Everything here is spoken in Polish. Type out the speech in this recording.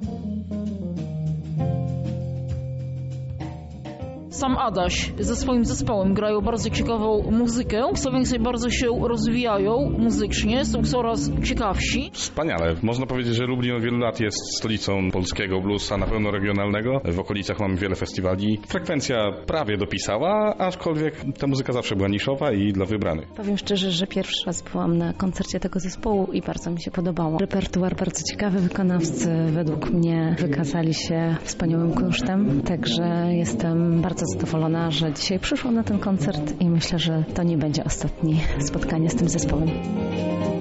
Sam Adaś ze swoim zespołem grają bardzo ciekawą muzykę. Co więcej, bardzo się rozwijają muzycznie, są coraz ciekawsi. Wspaniale. Można powiedzieć, że Lublin od wielu lat jest stolicą polskiego bluesa, na pewno regionalnego. W okolicach mamy wiele festiwali. Frekwencja prawie dopisała, aczkolwiek ta muzyka zawsze była niszowa i dla wybranych. Powiem szczerze, że pierwszy raz byłam na koncercie tego zespołu i bardzo mi się podobało. Repertuar bardzo ciekawy, wykonawcy według mnie wykazali się wspaniałym kunsztem, także jestem bardzo zadowolona, że dzisiaj przyszłam na ten koncert i myślę, że to nie będzie ostatnie spotkanie z tym zespołem.